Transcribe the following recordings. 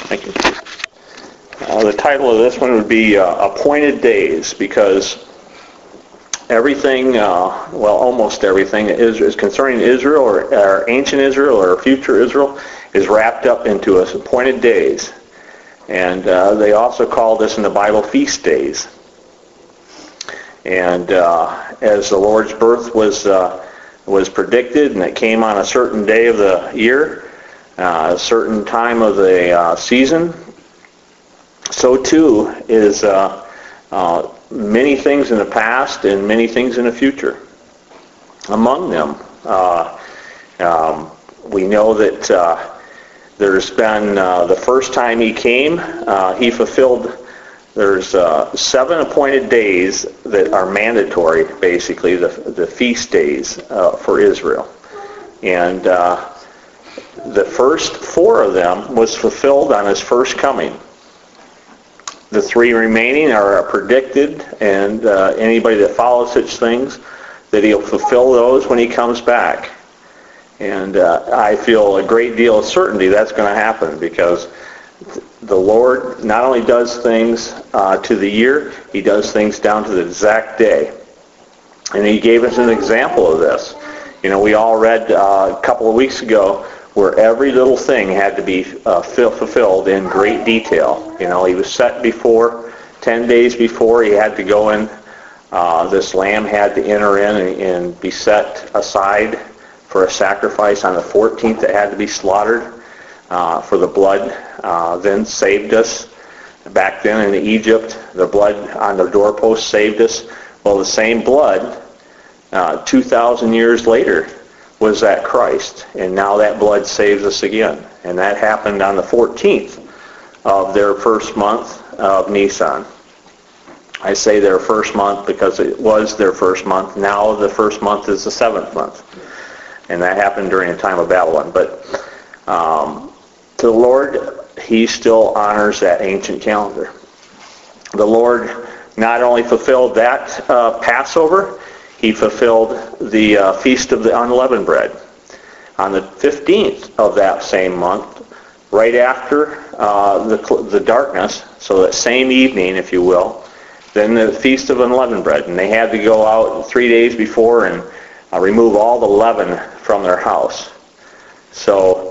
Thank you. The title of this one would be Appointed Days, because everything, almost everything is concerning Israel or ancient Israel or future Israel is wrapped up into appointed days. And they also call this in the Bible feast days. And as the Lord's birth was predicted, and it came on a certain day of the year, a certain time of the season, so too is many things in the past and many things in the future. Among them, we know that there's been the first time he came, he fulfilled. There's 7 appointed days that are mandatory, basically, the feast days for Israel. And the first 4 of them was fulfilled on his first coming. The 3 remaining are predicted, and anybody that follows such things, that he'll fulfill those when he comes back. And I feel a great deal of certainty that's going to happen, because the Lord not only does things to the year, he does things down to the exact day. And he gave us an example of this. You know, we all read a couple of weeks ago where every little thing had to be fulfilled in great detail. You know, he was set before, 10 days before he had to go in. This lamb had to enter in and be set aside for a sacrifice on the 14th. It had to be slaughtered for the blood. Then saved us. Back then in Egypt, the blood on the doorpost saved us. Well, the same blood 2,000 years later was that Christ, and now that blood saves us again. And that happened on the 14th of their first month of Nisan. I say their first month because it was their first month. Now the first month is the 7th month. And that happened during the time of Babylon. But to the Lord, he still honors that ancient calendar. The Lord not only fulfilled that Passover, he fulfilled the Feast of the Unleavened Bread. On the 15th of that same month, right after the darkness, so that same evening, if you will, then the Feast of Unleavened Bread. And they had to go out 3 days before and remove all the leaven from their house. So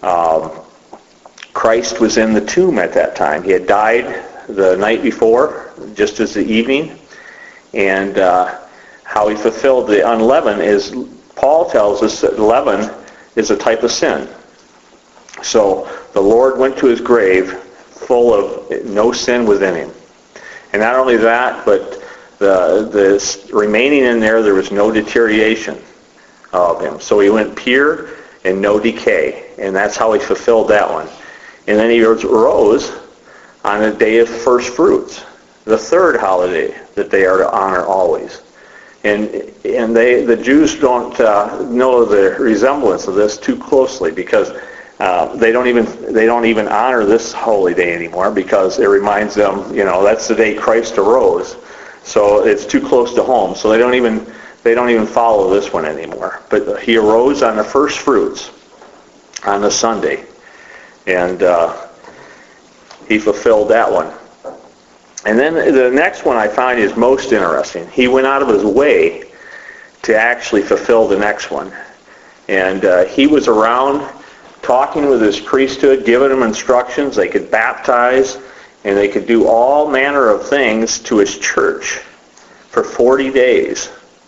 Christ was in the tomb at that time. He had died the night before, just as the evening. And how he fulfilled the unleavened is, Paul tells us that leaven is a type of sin. So the Lord went to his grave full of no sin within him. And not only that, but the remaining in there was no deterioration of him. So he went pure and no decay. And that's how he fulfilled that one. And then he rose on the day of first fruits, the 3rd holiday that they are to honor always. And the Jews don't know the resemblance of this too closely, because they don't even honor this holy day anymore, because it reminds them, you know, that's the day Christ arose. So it's too close to home. So they don't even follow this one anymore. But he arose on the first fruits on the Sunday, and he fulfilled that one. And then the next one I find is most interesting. He went out of his way to actually fulfill the next one. And he was around talking with his priesthood, giving them instructions. They could baptize, and they could do all manner of things to his church for 40 days,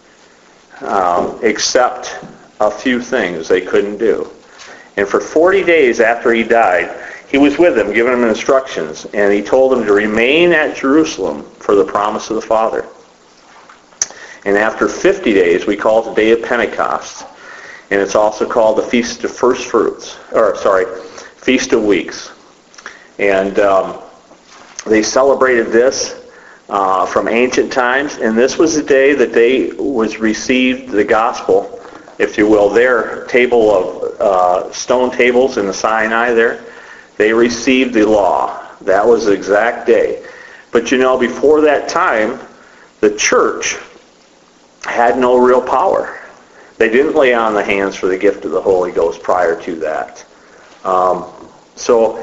except a few things they couldn't do. And for 40 days after he died, he was with them, giving them instructions, and he told them to remain at Jerusalem for the promise of the Father. And after 50 days, we call it the Day of Pentecost, and it's also called the Feast of First Fruits, Feast of Weeks. And they celebrated this from ancient times, and this was the day that they received the gospel, if you will, their table of stone tables in the Sinai there. They received the law. That was the exact day. But you know, before that time, the church had no real power. They didn't lay on the hands for the gift of the Holy Ghost prior to that. So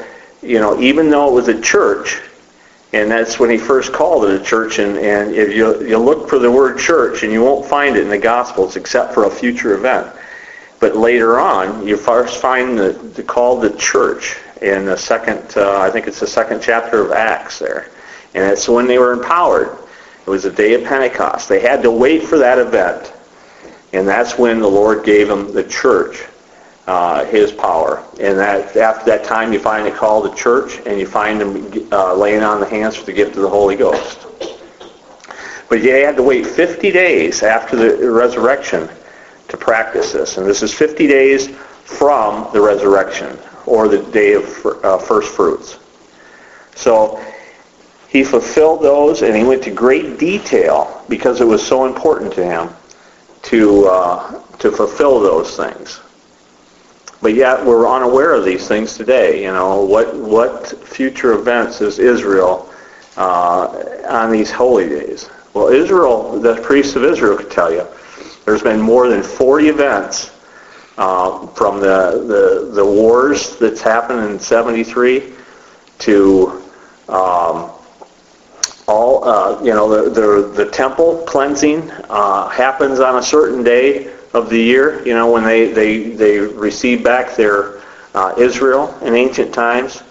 even though it was a church, and that's when he first called it a church, and if you look for the word church, and you won't find it in the Gospels except for a future event. But later on, you first find the call the church in the second, I think it's the second chapter of Acts there. And that's when they were empowered. It was the day of Pentecost. They had to wait for that event. And that's when the Lord gave them the church, his power. And after that time, you find it called the church, and you find them laying on the hands for the gift of the Holy Ghost. But they had to wait 50 days after the resurrection to practice this. And this is 50 days from the resurrection, or the day of first fruits. So he fulfilled those, and he went to great detail because it was so important to him to fulfill those things. But yet we're unaware of these things today. What future events is Israel on these holy days? Well, Israel, the priests of Israel could tell you, there's been more than 40 events from the wars that's happened in 73 to the temple cleansing happens on a certain day of the year. When they receive back their Israel in ancient times.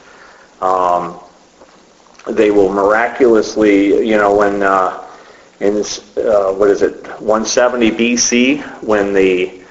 They will miraculously, when in 170 BC, when the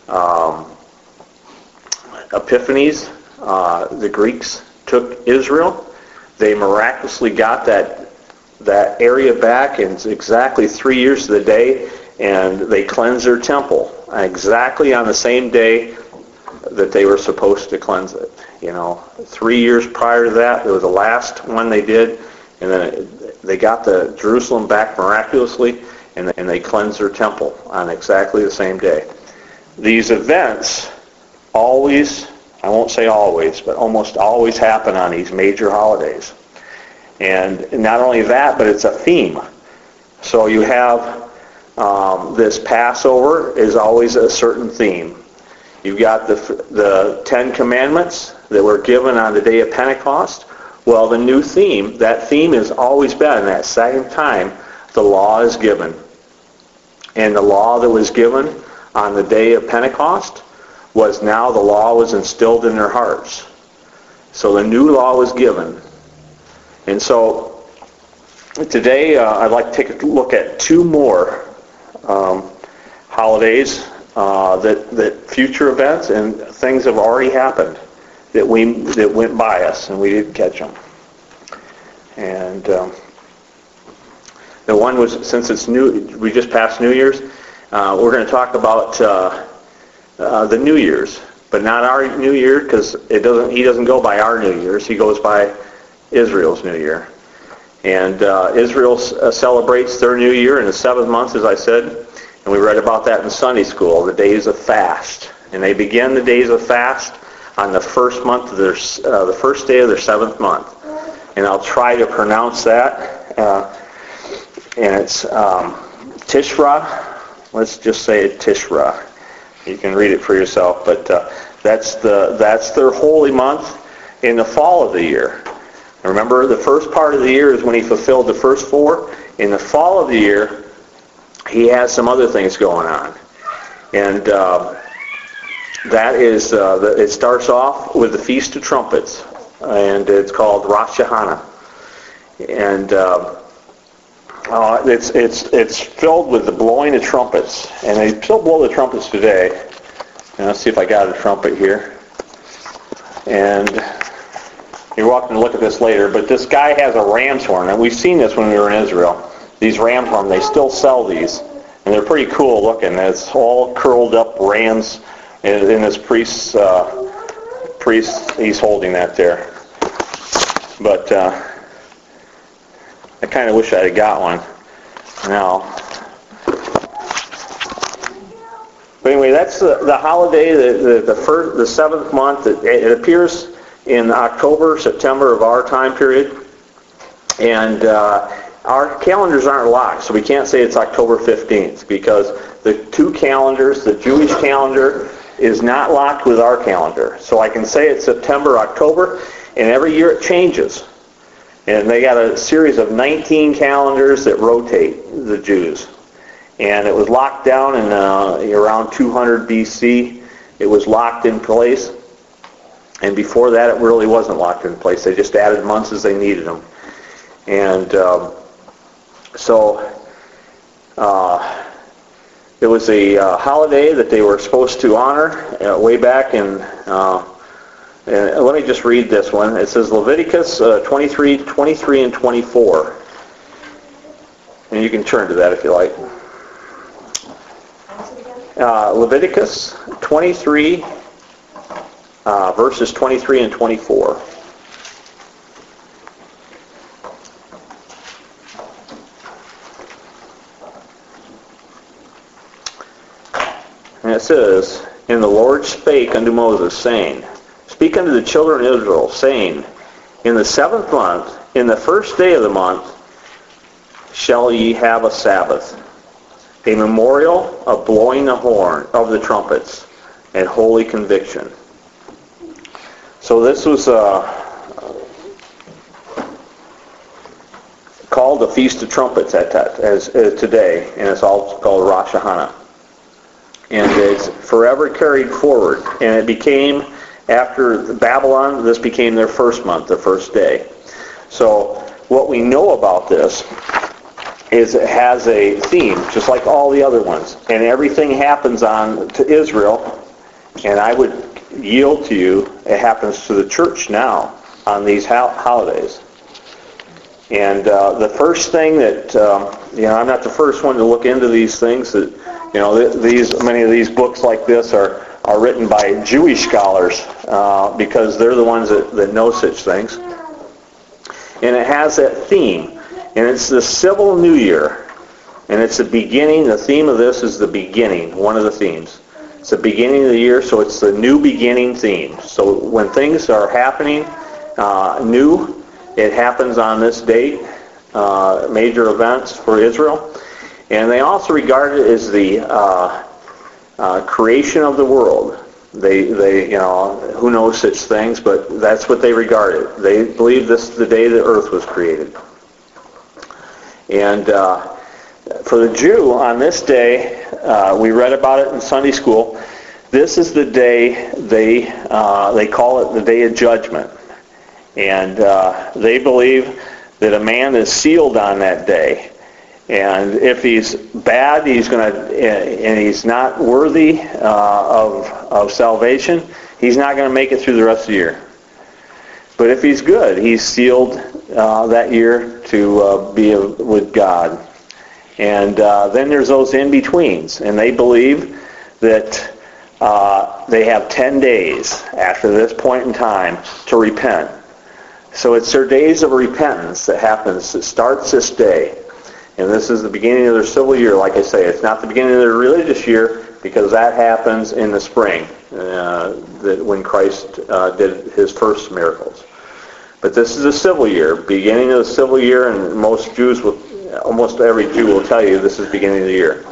Epiphanes, the Greeks took Israel, they miraculously got that area back in exactly 3 years to the day, and they cleansed their temple exactly on the same day that they were supposed to cleanse it. 3 years prior to that, it was the last one they did, and then they got the Jerusalem back miraculously, and they cleansed their temple on exactly the same day. These events always, I won't say always, but almost always happen on these major holidays. And not only that, but it's a theme. So you have this Passover is always a certain theme. You've got the Ten Commandments that were given on the day of Pentecost. Well, the new theme, that theme has always been, that same time, the law is given. And the law that was given on the day of Pentecost was now the law was instilled in their hearts. So the new law was given. And so today I'd like to take a look at two more holidays that future events and things have already happened that went by us and we didn't catch them. And the one was, since it's new, we just passed New Year's, we're going to talk about the New Year's, but not our New Year, because he doesn't go by our New Year's. He goes by Israel's New Year. And Israel celebrates their New Year in the 7th month, as I said, and we read about that in Sunday school, the days of fast. And they begin the days of fast on the first month of the first day of their 7th month. And I'll try to pronounce that. And it's Tishra. Let's just say it Tishra. You can read it for yourself, but that's their holy month in the fall of the year. Remember, the first part of the year is when he fulfilled the first 4. In the fall of the year, he has some other things going on. And that is, it starts off with the Feast of Trumpets, and it's called Rosh Hashanah. And it's filled with the blowing of trumpets, and they still blow the trumpets today. And let's see if I got a trumpet here. And you're welcome to look at this later, but this guy has a ram's horn, and we've seen this when we were in Israel. These ram's horn, they still sell these, and they're pretty cool looking. It's all curled up rams, and this priest, he's holding that there. But I kind of wish I had got one now. But anyway, that's the holiday, the 7th month. It appears in October, September of our time period. And our calendars aren't locked, so we can't say it's October 15th, because the two calendars, the Jewish calendar is not locked with our calendar. So I can say it's September, October, And every year it changes. And they got a series of 19 calendars that rotate, the Jews. And it was locked down in around 200 BC. It was locked in place. And before that, it really wasn't locked in place. They just added months as they needed them. And it was a holiday that they were supposed to honor way back in... and let me just read this one. It says Leviticus 23 and 24. And you can turn to that if you like. Leviticus 23, verses 23 and 24. And it says, And the Lord spake unto Moses, saying, Speak unto the children of Israel, saying, In the 7th month, in the 1st day of the month, shall ye have a Sabbath, a memorial of blowing the horn of the trumpets, and holy conviction. So this was called the Feast of Trumpets as today, and it's also called Rosh Hashanah. And it's forever carried forward, and it became... After Babylon, this became their first month, their first day. So what we know about this is it has a theme, just like all the other ones. And everything happens to Israel, and I would yield to you, it happens to the church now on these holidays. And the first thing that, I'm not the first one to look into these things. That many of these books like this are written by Jewish scholars because they're the ones that know such things. And it has that theme. And it's the civil new year. And it's the beginning. The theme of this is the beginning, one of the themes. It's the beginning of the year, so it's the new beginning theme. So when things are happening new, it happens on this date, major events for Israel. And they also regard it as the creation of the world. They who knows such things, but that's what they regard it. They believe this is the day the earth was created. And for the Jew, on this day, we read about it in Sunday school. This is the day they call it the Day of Judgment, and they believe that a man is sealed on that day. And if he's bad, and he's not worthy of salvation, he's not going to make it through the rest of the year. But if he's good, he's sealed that year to be with God. And then there's those in-betweens, and they believe that they have 10 days after this point in time to repent. So it's their days of repentance that happens. It starts this day. And this is the beginning of their civil year. Like I say, it's not the beginning of their religious year, because that happens in the spring, when Christ did his first miracles. But this is a civil year, beginning of the civil year, and almost every Jew will tell you this is beginning of the year.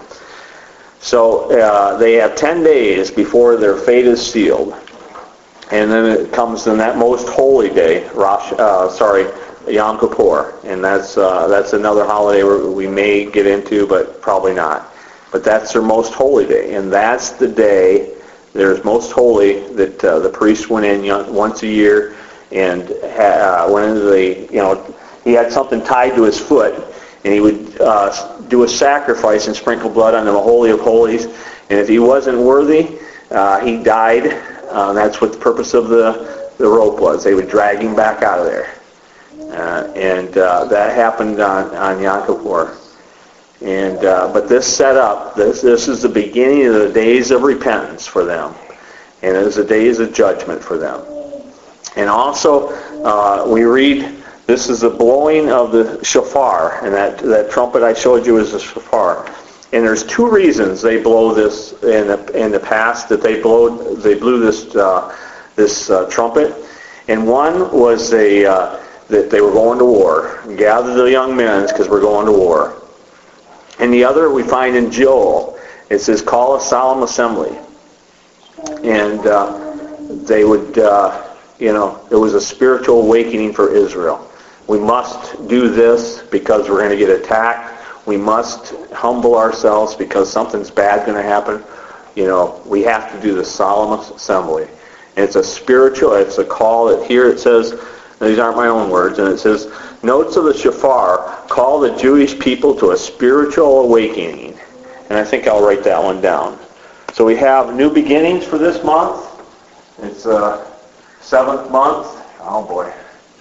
So they have 10 days before their fate is sealed. And then it comes in that most holy day, Yom Kippur, and that's another holiday we may get into, but probably not. But that's their most holy day, and that's the day there's most holy that the priest went in once a year and went into he had something tied to his foot, and he would do a sacrifice and sprinkle blood on the Holy of Holies, and if he wasn't worthy, he died. That's what the purpose of the rope was. They would drag him back out of there. And that happened on Yom Kippur. And but this set up, this is the beginning of the days of repentance for them. And it was the days of judgment for them. And also, we read, this is the blowing of the shofar. And that trumpet I showed you is the shofar. And there's two reasons they blow this in the past, that they blew this trumpet. And one was that they were going to war. Gather the young men, because we're going to war. And the other we find in Joel. It says, call a solemn assembly. And they would it was a spiritual awakening for Israel. We must do this because we're going to get attacked. We must humble ourselves because something's bad going to happen. We have to do the solemn assembly. And it's a spiritual, it's a call that here it says, these aren't my own words, and it says, notes of the shofar call the Jewish people to a spiritual awakening. And I think I'll write that one down. So we have new beginnings for this month. It's 7th month. Oh boy.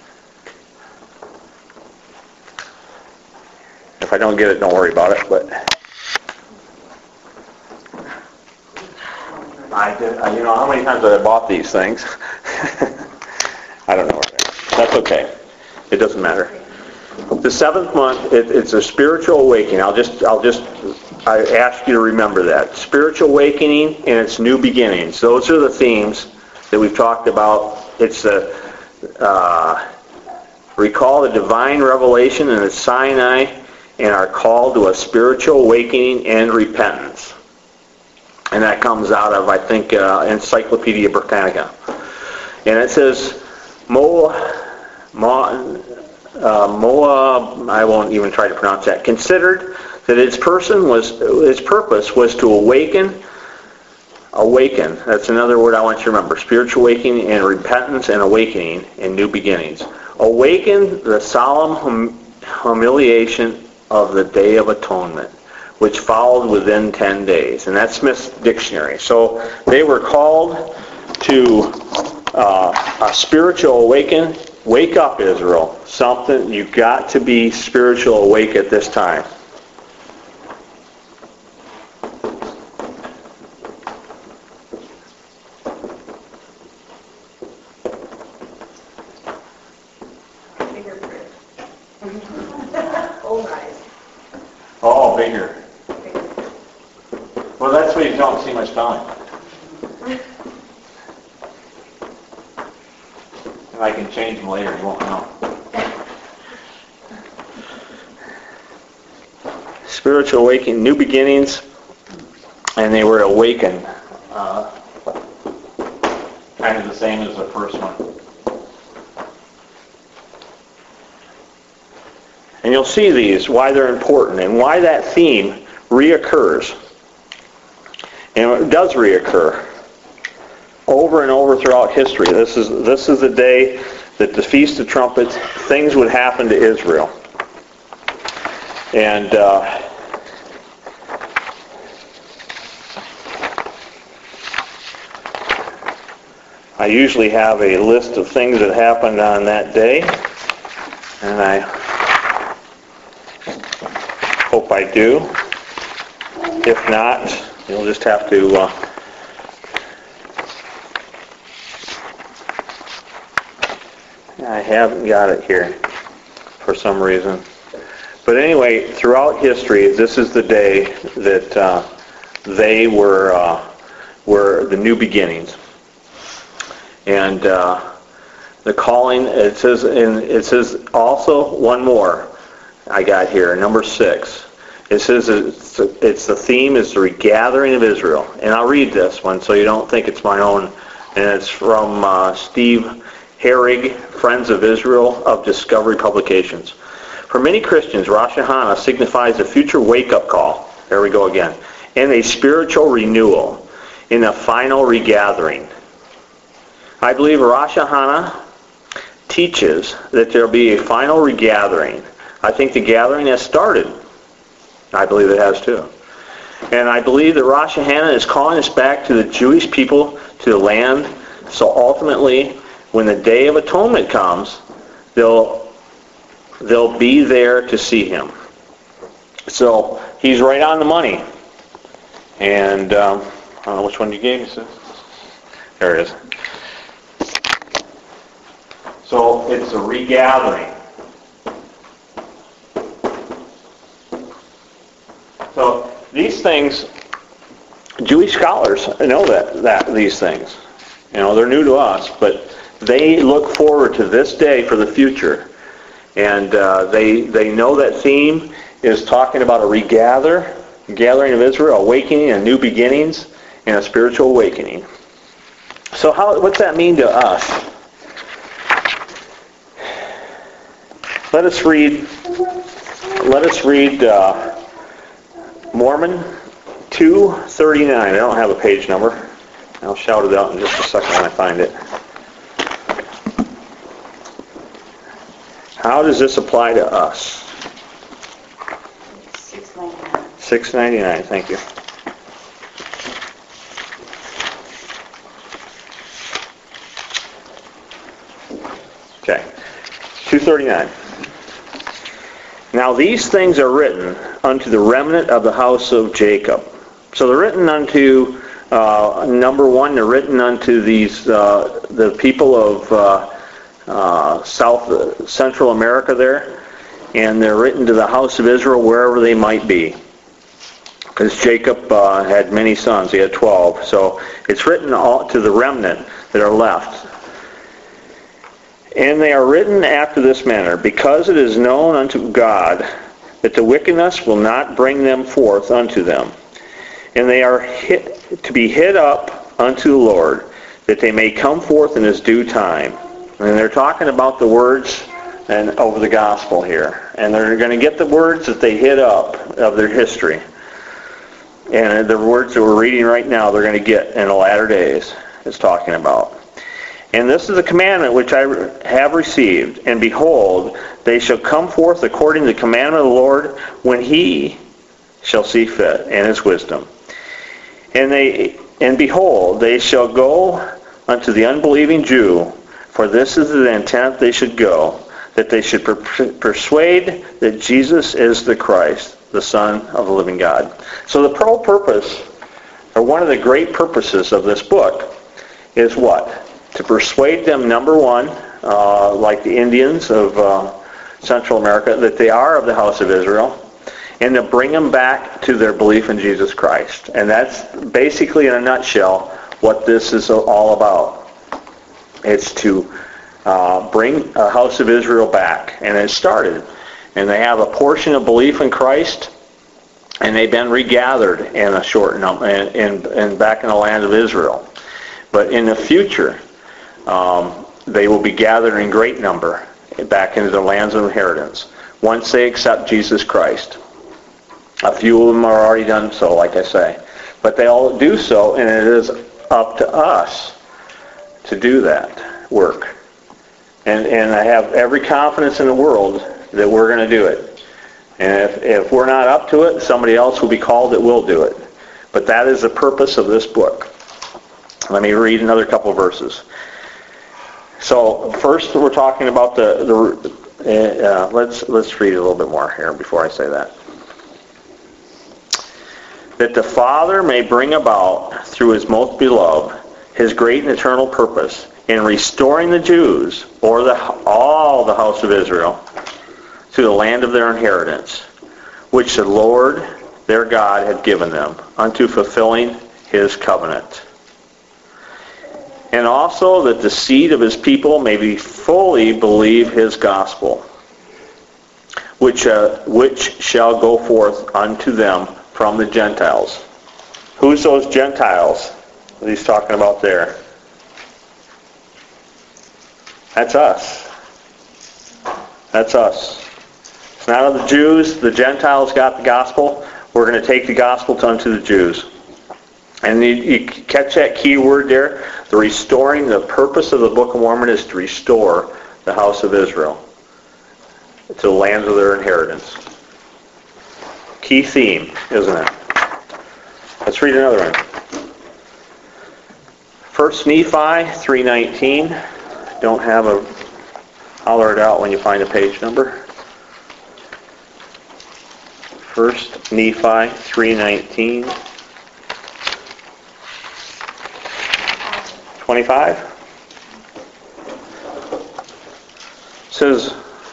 If I don't get it, don't worry about it. But how many times have I bought these things? I don't know where they are. That's okay. It doesn't matter. The 7th month, it's a spiritual awakening. I ask you to remember that. Spiritual awakening and it's new beginnings. Those are the themes that we've talked about. It's recall the divine revelation and the Sinai and our call to a spiritual awakening and repentance. And that comes out of, I think, Encyclopedia Britannica. And it says, I won't even try to pronounce that, considered that its purpose was to awaken, that's another word I want you to remember, spiritual awakening and repentance and awakening and new beginnings. Awaken the solemn humiliation of the Day of Atonement, which followed within 10 days. And that's Smith's Dictionary. So they were called to a spiritual awakening. Wake up, Israel. You've got to be spiritual awake at this time. Oh, bigger. Well, that's why you don't see much time. And I can change them later, you won't know. Spiritual awakening, new beginnings, and they were awakened. Kind of the same as the first one. And you'll see these, why they're important, and why that theme reoccurs. And it does reoccur over and over throughout history. This is the day that the Feast of Trumpets, things would happen to Israel. And I usually have a list of things that happened on that day, and I hope I do. If not, you'll just have to I haven't got it here for some reason. But anyway, throughout history, this is the day that they were the new beginnings. And the calling, it says also one more I got here, number 6. It says it's the theme is the regathering of Israel. And I'll read this one so you don't think it's my own. And it's from Steve Herrig, Friends of Israel of Discovery Publications. For many Christians, Rosh Hashanah signifies a future wake-up call. There we go again. And a spiritual renewal in a final regathering. I believe Rosh Hashanah teaches that there will be a final regathering. I think the gathering has started. I believe it has too. And I believe that Rosh Hashanah is calling us back to the Jewish people, to the land. So ultimately, when the Day of Atonement comes, they'll be there to see him. So he's right on the money. And I don't know which one you gave me, sis. There it is. So it's a regathering. So these things, Jewish scholars know that these things. They're new to us, but they look forward to this day for the future. And they know that theme is talking about a gathering of Israel, awakening and new beginnings, and a spiritual awakening. So what's that mean to us? Let us read Mormon 2:39. I don't have a page number. I'll shout it out in just a second when I find it. How does this apply to us? $6.99. Thank you. Okay. 2:39. Now these things are written unto the remnant of the house of Jacob. So they're written unto, number one, they're written unto these the people of Central America there, and they're written to the house of Israel wherever they might be. Because Jacob had many sons, he had 12. So it's written all to the remnant that are left. And they are written after this manner, because it is known unto God that the wickedness will not bring them forth unto them. And they are to be hid up unto the Lord, that they may come forth in his due time. And they're talking about the words and over the gospel here. And they're going to get the words that they hid up of their history. And the words that we're reading right now, they're going to get in the latter days. It's talking about. And this is the commandment which I have received. And behold, they shall come forth according to the commandment of the Lord, when he shall see fit, and his wisdom. And behold, they shall go unto the unbelieving Jew, for this is the intent they should go, that they should persuade that Jesus is the Christ, the Son of the living God. So the whole purpose, or one of the great purposes of this book, is what? To persuade them, number one, like the Indians of Central America, that they are of the house of Israel, and to bring them back to their belief in Jesus Christ. And that's basically, in a nutshell, what this is all about. It's to bring a house of Israel back. And it started. And they have a portion of belief in Christ, and they've been regathered in a short number, and back in the land of Israel. But in the future, they will be gathered in great number back into the lands of inheritance once they accept Jesus Christ. A few of them are already done so, like I say. But they all do so, and it is up to us to do that work. And I have every confidence in the world that we're going to do it. And if we're not up to it, somebody else will be called that will do it. But that is the purpose of this book. Let me read another couple of verses. So first, we're talking about let's read a little bit more here before I say that. That the Father may bring about through his most beloved his great and eternal purpose in restoring the Jews, or all the house of Israel, to the land of their inheritance, which the Lord their God had given them, unto fulfilling his covenant. And also that the seed of his people may be fully believe his gospel, which shall go forth unto them from the Gentiles. Who's those Gentiles that he's talking about there? That's us. That's us. It's not of the Jews. The Gentiles got the gospel. We're going to take the gospel unto the Jews. And you catch that key word there? The restoring. The purpose of the Book of Mormon is to restore the house of Israel to the lands of their inheritance. Key theme, isn't it? Let's read another one. 1 Nephi 3:19. Don't have a holler it out when you find a page number. 1 Nephi 3:19. 25. Says,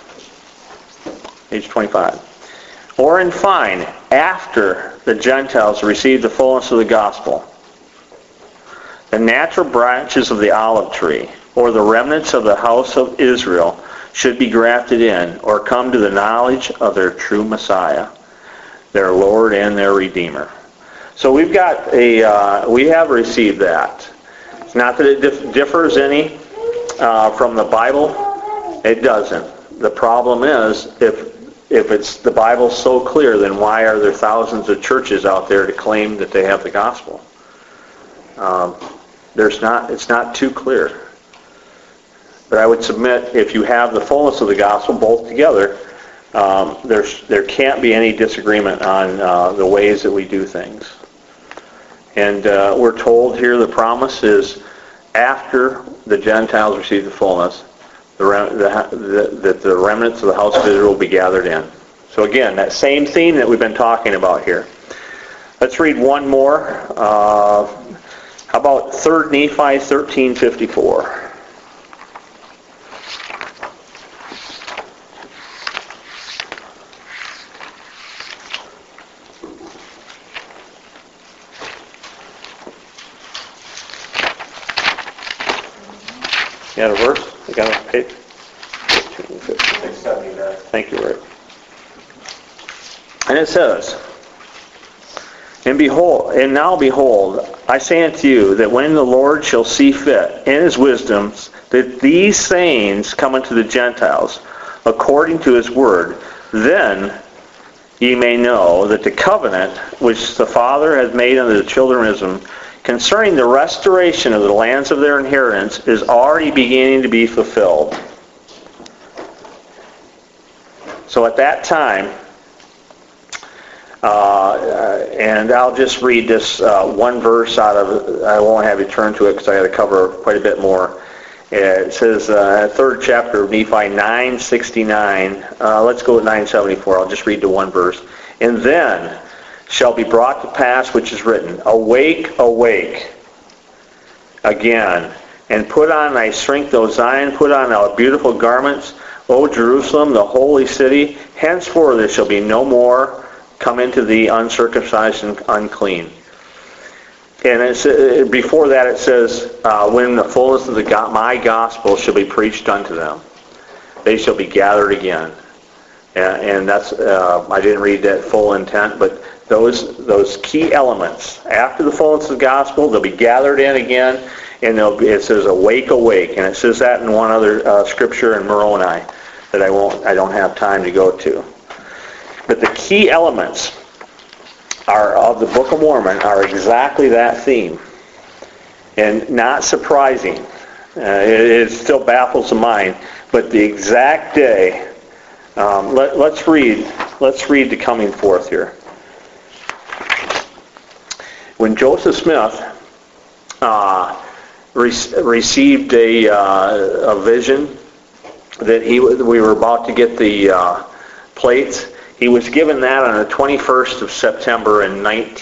page 25. Or in fine, after the Gentiles receive the fullness of the gospel, the natural branches of the olive tree, or the remnants of the house of Israel, should be grafted in, or come to the knowledge of their true Messiah, their Lord and their Redeemer. So we have received that. It's not that it differs any from the Bible. It doesn't. The problem is, if it's the Bible's so clear, then why are there thousands of churches out there to claim that they have the gospel? It's not too clear. But I would submit, if you have the fullness of the gospel both together, there can't be any disagreement on the ways that we do things. And we're told here the promise is after the Gentiles receive the fullness, that the remnants of the house of Israel will be gathered in. So again, that same theme that we've been talking about here. Let's read one more. How about 3 Nephi 13:54? You got a verse? You got a page? 679. Thank you, Rick. And it says, And now behold, I say unto you, that when the Lord shall see fit, in his wisdom, that these sayings come unto the Gentiles, according to his word, then ye may know that the covenant which the Father hath made unto the children of Israel, concerning the restoration of the lands of their inheritance, is already beginning to be fulfilled. So at that time, and I'll just read this one verse out of, I won't have you turn to it because I got to cover quite a bit more. It says, third chapter of Nephi 9:69. Let's go with 9:74. I'll just read the one verse. And then shall be brought to pass which is written, Awake, awake, again, and put on thy strength, O Zion, put on thy beautiful garments, O Jerusalem, the holy city. Henceforth there shall be no more come into thee uncircumcised and unclean. And before that it says, when the fullness of my gospel shall be preached unto them, they shall be gathered again. And that's, I didn't read that full intent, but those key elements. After the fullness of the gospel, they'll be gathered in again, and it says, awake, awake. And it says that in one other scripture in Moroni that I don't have time to go to. But the key elements of the Book of Mormon are exactly that theme. And not surprising. It still baffles the mind. But the exact day, let's read the coming forth here. When Joseph Smith received a vision that we were about to get the plates, he was given that on the 21st of September in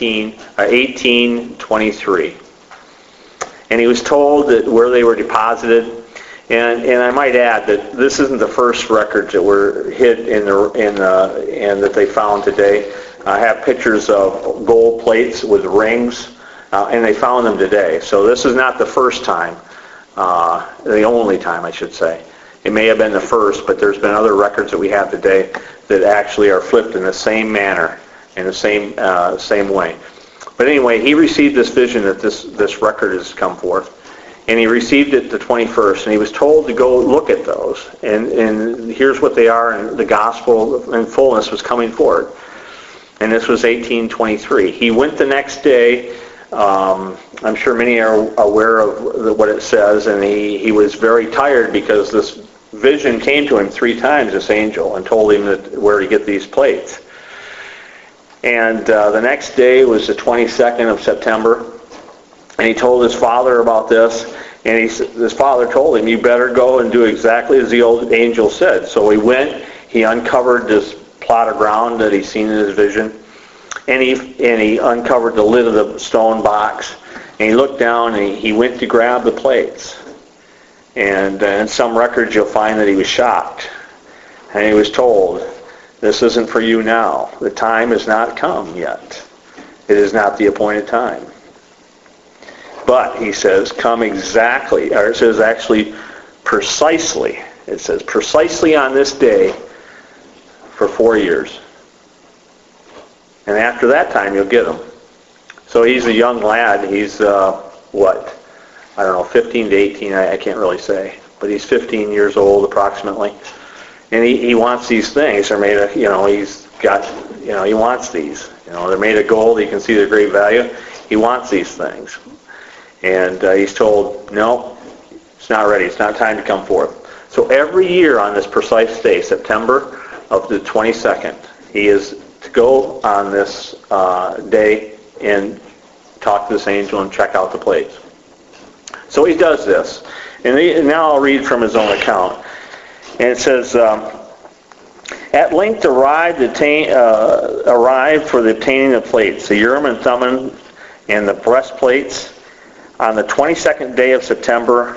1823. And he was told that where they were deposited, and I might add that this isn't the first records that were hid and that they found today. I have pictures of gold plates with rings, and they found them today. So this is not the first time, the only time I should say. It may have been the first, but there's been other records that we have today that actually are flipped in the same manner, in the same way. But anyway, he received this vision that this record has come forth, and he received it the 21st, and he was told to go look at those, and here's what they are, and the gospel in fullness was coming forward. And this was 1823. He went the next day. I'm sure many are aware of what it says, and he was very tired because this vision came to him 3 times, this angel, and told him where to get these plates. And the next day was the 22nd of September, and he told his father about this, and his father told him, you better go and do exactly as the old angel said. So he went, he uncovered this plot of ground that he'd seen in his vision, and he uncovered the lid of the stone box, and he looked down, and he went to grab the plates. And in some records you'll find that he was shocked, and he was told, this isn't for you now. The time has not come yet. It is not the appointed time. But, he says, come exactly, or it says actually precisely, it says precisely on this day for 4 years. And after that time, you'll get them. So he's a young lad. He's, 15 to 18, I can't really say. But he's 15 years old approximately. And he wants these things. They're made of, he's got, he wants these. They're made of gold. You can see their great value. He wants these things. And he's told, no, it's not ready. It's not time to come forth. So every year on this precise day, September of the 22nd, he is to go on this day and talk to this angel and check out the plates. So he does this. And now I'll read from his own account. And it says, at length arrived for the obtaining of plates, the Urim and Thummim and the breastplates, on the 22nd day of September,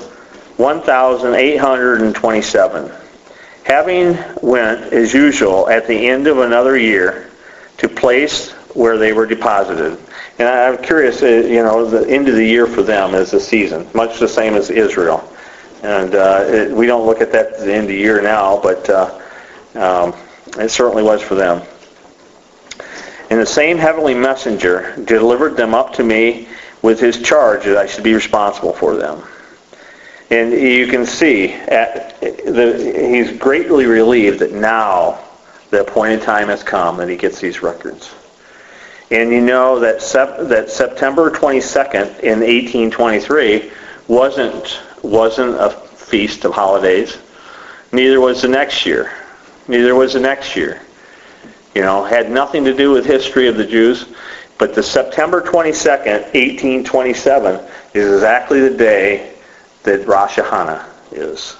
1827. Having went, as usual, at the end of another year, to place where they were deposited. And I'm curious, the end of the year for them is the season, much the same as Israel. And we don't look at that at the end of the year now, but it certainly was for them. And the same heavenly messenger delivered them up to me with his charge that I should be responsible for them. And you can see he's greatly relieved that now the appointed time has come that he gets these records. And you know that September 22nd in 1823 wasn't a feast of holidays. Neither was the next year. Had nothing to do with history of the Jews. But the September 22nd, 1827 is exactly the day that Rosh Hashanah is.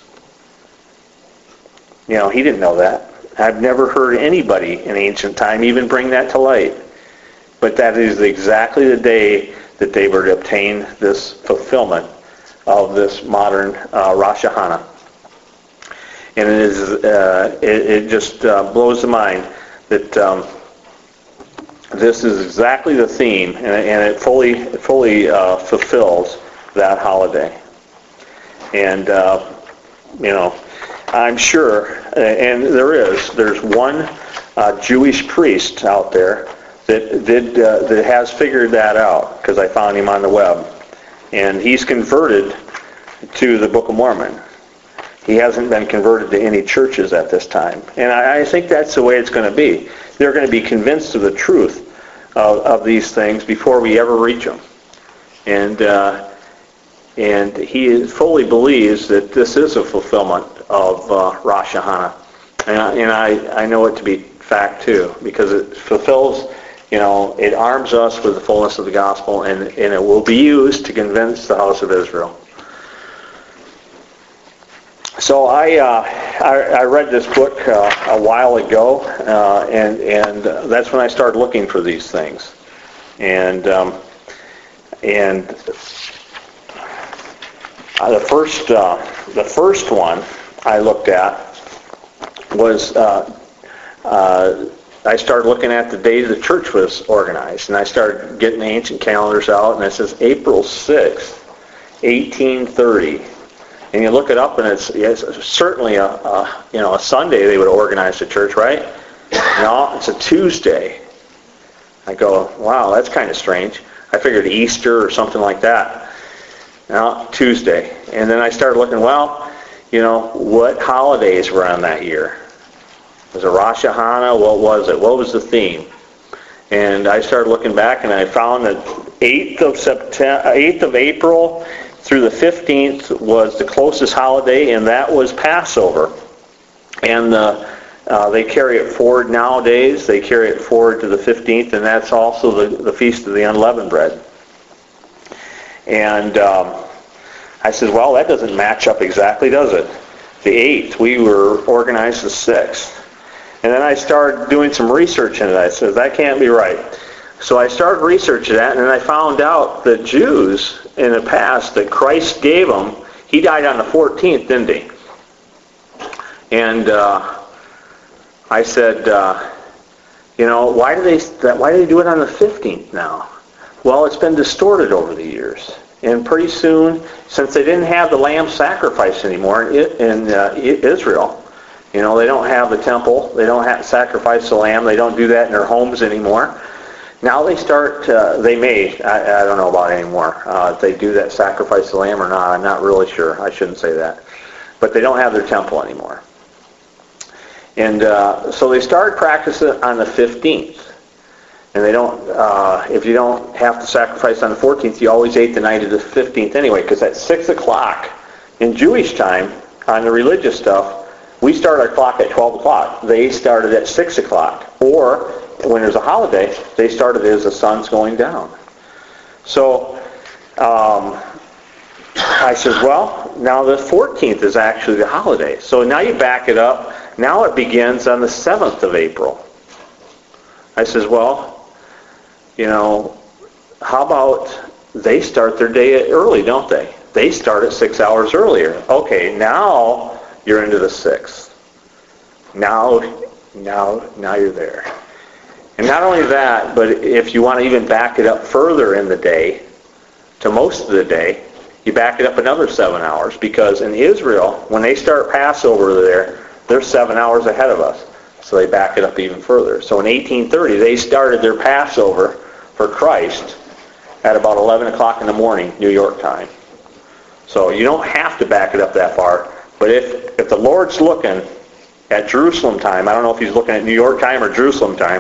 He didn't know that. I've never heard anybody in ancient time even bring that to light. But that is exactly the day that they were to obtain this fulfillment of this modern Rosh Hashanah. And it just blows the mind that this is exactly the theme, and it fully fulfills that holiday. And I'm sure, and there's one Jewish priest out there that has figured that out, because I found him on the web, and he's converted to the Book of Mormon. He hasn't been converted to any churches at this time, and I think that's the way it's going to be. They're going to be convinced of the truth of these things before we ever reach them, and he fully believes that this is a fulfillment of Rosh Hashanah, and I know it to be fact too, because it fulfills. It arms us with the fullness of the gospel, and it will be used to convince the house of Israel. So I read this book a while ago, and that's when I started looking for these things, and the first one I looked at was I started looking at the day the church was organized, and I started getting the ancient calendars out, and it says April 6th, 1830. And you look it up, and it's certainly a Sunday they would organize the church, right? No, it's a Tuesday. I go, wow, that's kind of strange. I figured Easter or something like that. No, Tuesday. And then I started looking, what holidays were on that year? Was it Rosh Hashanah? What was it? What was the theme? And I started looking back, and I found that 8th of April through the 15th was the closest holiday, and that was Passover. And they carry it forward nowadays. They carry it forward to the 15th, and that's also the Feast of the Unleavened Bread. And I said, well, that doesn't match up exactly, does it? The 8th, we were organized the 6th. And then I started doing some research into that. I said, that can't be right. So I started researching that, and then I found out that Jews in the past, that Christ gave them, he died on the 14th, didn't he? And I said, why do they do it on the 15th now? Well, it's been distorted over the years. And pretty soon, since they didn't have the lamb sacrifice anymore in Israel, they don't have the temple, they don't have sacrifice the lamb, they don't do that in their homes anymore. Now they start, they may, I don't know about anymore, if they do that sacrifice the lamb or not, I'm not really sure, I shouldn't say that. But they don't have their temple anymore. And so they started practicing on the 15th. And they don't, if you don't have to sacrifice on the 14th, you always ate the night of the 15th anyway, because at 6 o'clock in Jewish time, on the religious stuff, we start our clock at 12 o'clock. They started at 6 o'clock. Or, when there's a holiday, they started as the sun's going down. So, I said, well, now the 14th is actually the holiday. So now you back it up. Now it begins on the 7th of April. I says, well, how about they start their day early, don't they? They start at 6 hours earlier. Okay, now you're into the 6th. Now you're there. And not only that, but if you want to even back it up further in the day, to most of the day, you back it up another 7 hours, because in Israel, when they start Passover there, they're 7 hours ahead of us. So they back it up even further. So in 1830, they started their Passover for Christ at about 11 o'clock in the morning, New York time. So you don't have to back it up that far. But if the Lord's looking at Jerusalem time, I don't know if he's looking at New York time or Jerusalem time,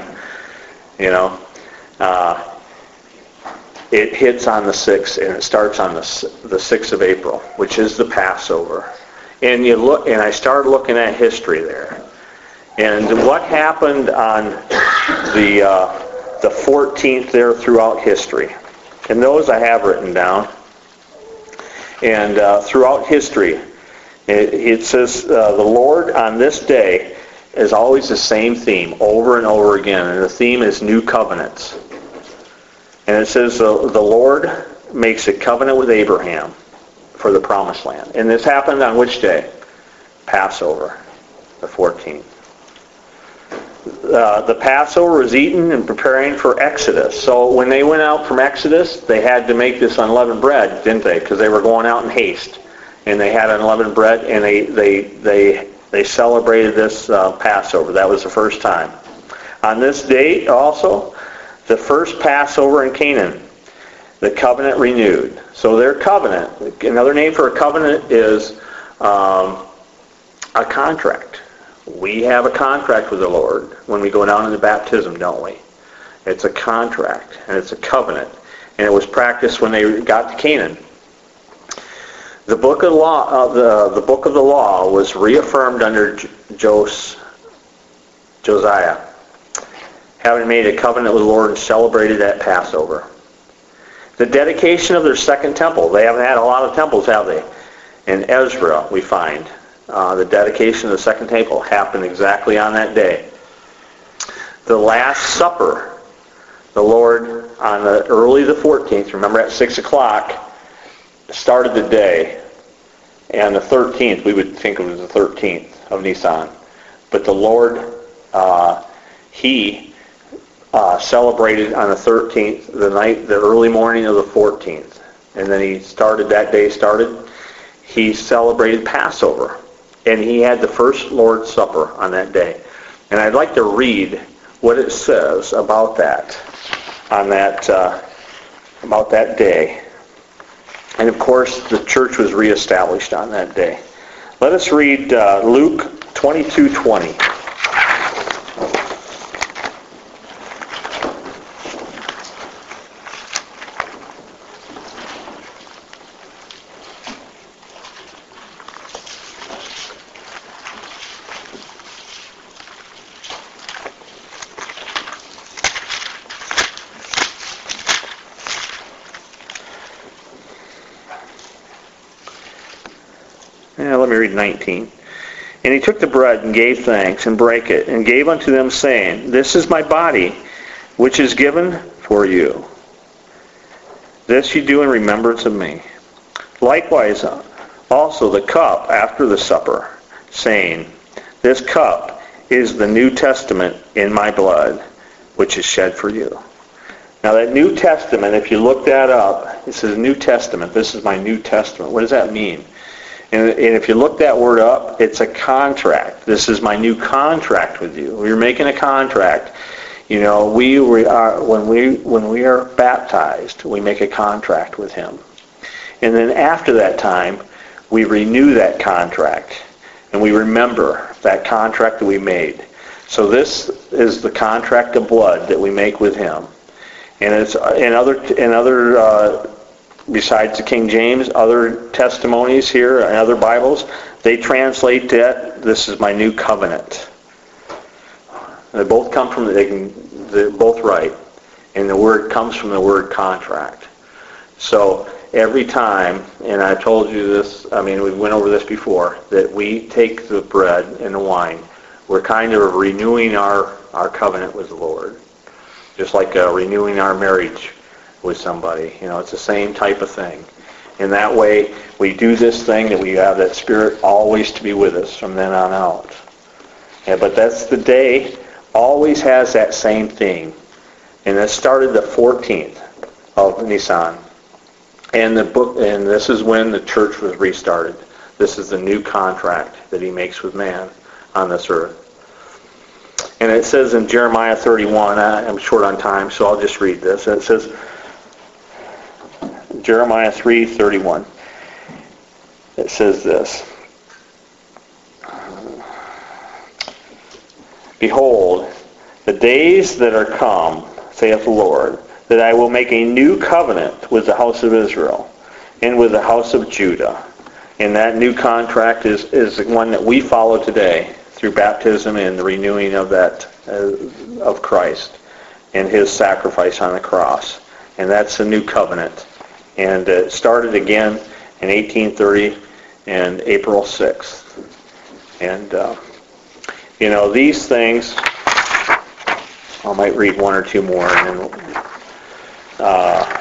it hits on the 6th, and it starts on the 6th of April, which is the Passover. And I started looking at history there. And what happened on the 14th there throughout history. And those I have written down. And throughout history, it says the Lord on this day is always the same theme over and over again. And the theme is new covenants. And it says the Lord makes a covenant with Abraham for the promised land. And this happened on which day? Passover, the 14th. The Passover was eaten in preparing for Exodus. So when they went out from Exodus, they had to make this unleavened bread, didn't they? Because they were going out in haste. And they had unleavened bread, and they celebrated this Passover. That was the first time. On this date also, the first Passover in Canaan, the covenant renewed. So their covenant, another name for a covenant is a contract. We have a contract with the Lord when we go down into baptism, don't we? It's a contract, and it's a covenant. And it was practiced when they got to Canaan. The book of the law, the book of the law was reaffirmed under Josiah, having made a covenant with the Lord and celebrated at Passover. The dedication of their second temple. They haven't had a lot of temples, have they? In Ezra, we find the dedication of the second temple happened exactly on that day. The Last Supper, the Lord on early the 14th, remember at 6 o'clock, started the day. And the 13th, we would think it was the 13th of Nisan. But the Lord, He celebrated on the 13th, the early morning of the 14th. And then He He celebrated Passover. And He had the first Lord's Supper on that day. And I'd like to read what it says about that, about that day. And of course, the church was reestablished on that day. Let us read Luke 22:20. Let me read 19. And He took the bread and gave thanks and brake it and gave unto them, saying, This is my body, which is given for you. This you do in remembrance of me. Likewise also the cup after the supper, saying, This cup is the New Testament in my blood, which is shed for you. Now that New Testament, if you look that up, it says New Testament. This is my New Testament. What does that mean? And if you look that word up, it's a contract. This is my new contract with you. We're making a contract. You know, we are when we are baptized, we make a contract with Him. And then after that time, we renew that contract. And we remember that contract that we made. So this is the contract of blood that we make with him. And it's in other besides the King James, other testimonies here and other Bibles, they translate that, this is my new covenant. They both come from, they're both right. And the word comes from the word contract. So every time, and I told you this, we went over this before, that we take the bread and the wine, we're kind of renewing our covenant with the Lord. Just like renewing our marriage with somebody. It's the same type of thing. In that way, we do this thing that we have that Spirit always to be with us from then on out. Yeah, but that's the day, always has that same theme. And it started the 14th of Nisan. And this is when the church was restarted. This is the new contract that he makes with man on this earth. And it says in Jeremiah 31, I'm short on time, so I'll just read this. It says, Jeremiah 3:31. It says this. Behold, the days that are come, saith the Lord, that I will make a new covenant with the house of Israel and with the house of Judah. And that new contract is the one that we follow today through baptism and the renewing of that of Christ and his sacrifice on the cross. And that's the new covenant. And it started again in 1830 and April 6th. And, these things, I might read one or two more. And then,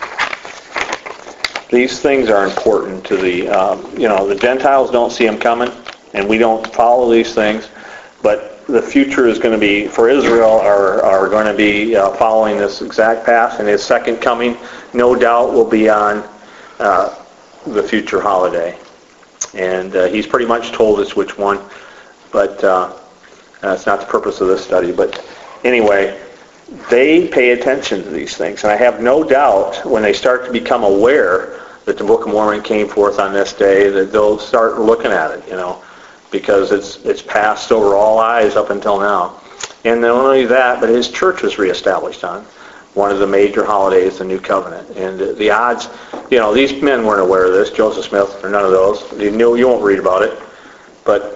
these things are important to the Gentiles don't see them coming, and we don't follow these things. But the future is going to be, for Israel, are going to be following this exact path, and his second coming, no doubt, will be on the future holiday. And he's pretty much told us which one, but that's not the purpose of this study. But anyway, they pay attention to these things, and I have no doubt when they start to become aware that the Book of Mormon came forth on this day, that they'll start looking at it, because it's passed over all eyes up until now. And not only that, but his church was reestablished on one of the major holidays, the New Covenant. And the odds, these men weren't aware of this, Joseph Smith or none of those. You won't read about it. But,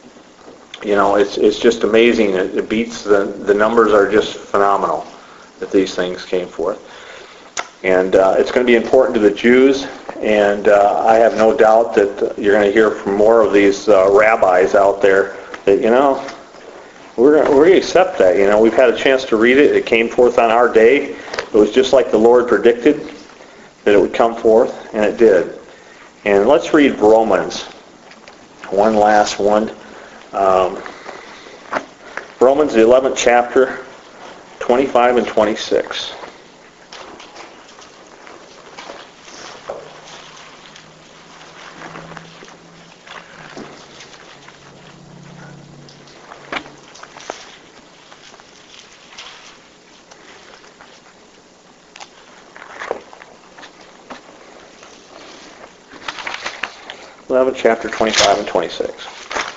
it's just amazing. It beats, the numbers are just phenomenal that these things came forth. And it's going to be important to the Jews, and I have no doubt that you're going to hear from more of these rabbis out there that, we're going to accept that. We've had a chance to read it. It came forth on our day. It was just like the Lord predicted that it would come forth, and it did. And let's read Romans, one last one. Romans, the 11th chapter, 25 and 26. Chapter 25 and 26.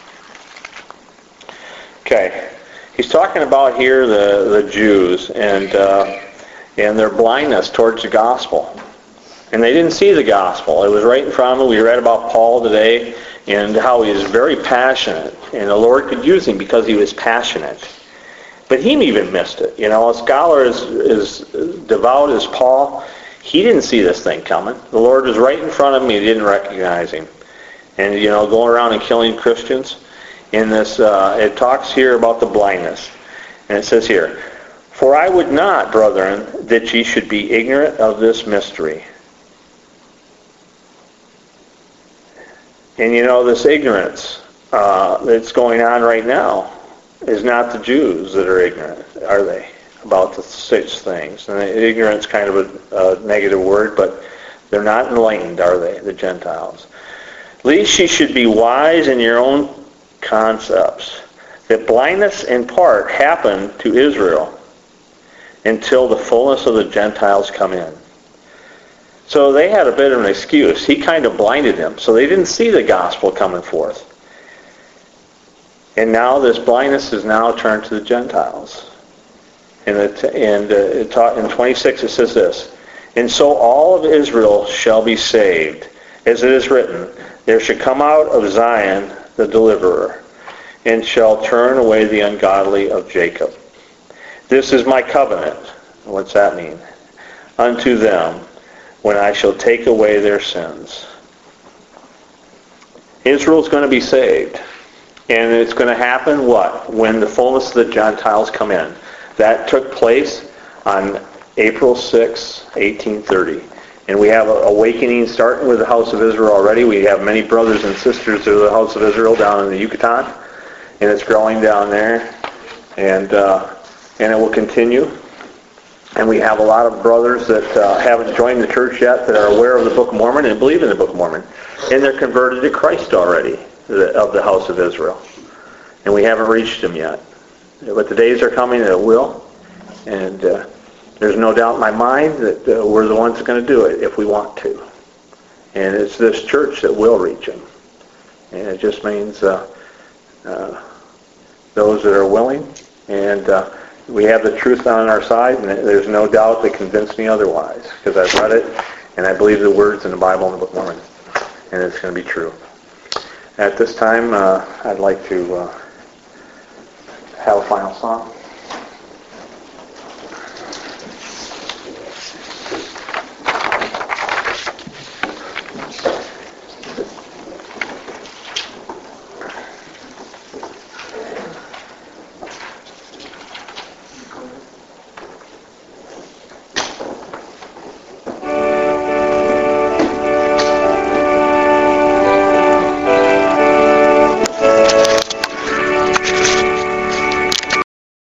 Okay, he's talking about here the Jews and their blindness towards the gospel, and they didn't see the gospel. It was right in front of them. We read about Paul today and how he was very passionate, and the Lord could use him because he was passionate. But he even missed it. A scholar as devout as Paul, he didn't see this thing coming. The Lord was right in front of him. He didn't recognize him. And, going around and killing Christians. In this, it talks here about the blindness. And it says here, For I would not, brethren, that ye should be ignorant of this mystery. And this ignorance that's going on right now is not the Jews that are ignorant, are they, about the such things? And ignorance kind of a negative word, but they're not enlightened, are they, the Gentiles? Least ye should be wise in your own concepts, that blindness in part happened to Israel until the fullness of the Gentiles come in. So they had a bit of an excuse. He kind of blinded them, so they didn't see the gospel coming forth. And now this blindness is now turned to the Gentiles. In 26 it says this, and so all of Israel shall be saved, as it is written, there shall come out of Zion the deliverer, and shall turn away the ungodly of Jacob. This is my covenant. What's that mean? Unto them, when I shall take away their sins. Israel's going to be saved. And it's going to happen, what? When the fullness of the Gentiles come in. That took place on April 6, 1830. And we have an awakening starting with the house of Israel already. We have many brothers and sisters of the house of Israel down in the Yucatan. And it's growing down there. And it will continue. And we have a lot of brothers that haven't joined the church yet that are aware of the Book of Mormon and believe in the Book of Mormon. And they're converted to Christ already, of the house of Israel. And we haven't reached them yet. But the days are coming that it will. And there's no doubt in my mind that we're the ones that are going to do it if we want to. And it's this church that will reach them. And it just means those that are willing. And we have the truth on our side, and there's no doubt that convinced me otherwise. Because I've read it, and I believe the words in the Bible and the Book of Mormon. And it's going to be true. At this time, I'd like to have a final song.